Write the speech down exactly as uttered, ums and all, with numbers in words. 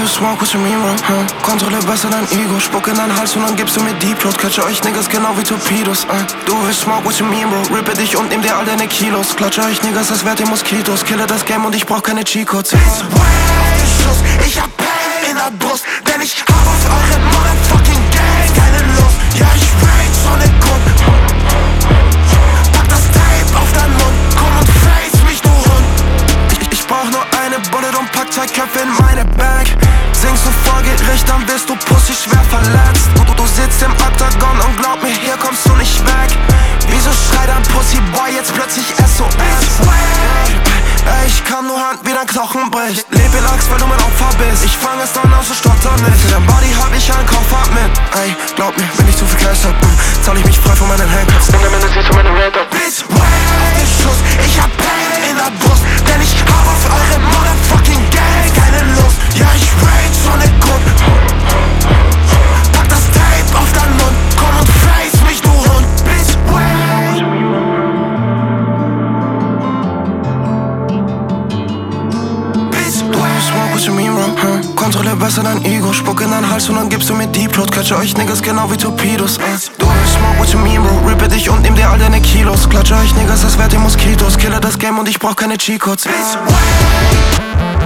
smoke with your mean bro, huh? Kontrolle besser dein Ego, spuck in deinen Hals und dann gibst du mir Deep Throat. Catche euch Niggas genau wie Torpedos, uh. Du willst smoke with your mean bro, rippe dich und nehm dir all deine Kilos. Klatsche euch Niggas, das wert ihr Moskitos. Kille das Game und ich brauch keine Cheat-Codes. Bitch, wow, Schuss, ich hab Pain in der Brust, denn ich hab auf eure motherfucking Gang keine Lust. Ja, ich rage schon den Grund. Pack das Tape auf deinen Mund, komm und face mich, du Hund. Ich, ich brauch nur eine Bullet und pack zwei Köpfe in meine Bag. Singst du vor Gericht, dann wirst du Pussy schwer verletzt. Du, du, du sitzt im Oktagon und glaub mir, hier kommst du nicht weg. Wieso schreit ein Pussyboy jetzt plötzlich S O S? Ey, ich kann nur Hand, wie dein Knochen bricht. Leb in Angst, weil du mein Opfer bist. Ich fang es dann aus und stotter nicht. Für dein Body hab ich einen Koffer mit. Ey, glaub mir, wenn ich zu viel Cash hab, mm, zahl ich mich frei von meinen Handcuffs. Und am Ende siehst du meine Red-Up. Bitch, wow, Schuss, ich hab Pain in der Brust, denn ich hab auf eure motherfucking Gang keine Lust. Ja, ich rage schon den Grund. Pack das Tape auf deinen Mund, komm und face mich, du Hund. Bitch, wow. Smoke with your mean bro, huh? Kontrolle besser dein Ego, spuck in deinen Hals und dann gibst du mir Deep Throat. Catche euch Niggas genau wie Torpedos, uh. Du willst smoke with your mean bro, rippe dich und nehm dir all deine Kilos. Klatsche euch Niggas, das wert ihr Moskitos. Kille das Game und ich brauch keine Cheat-Codes. Bitch, wow.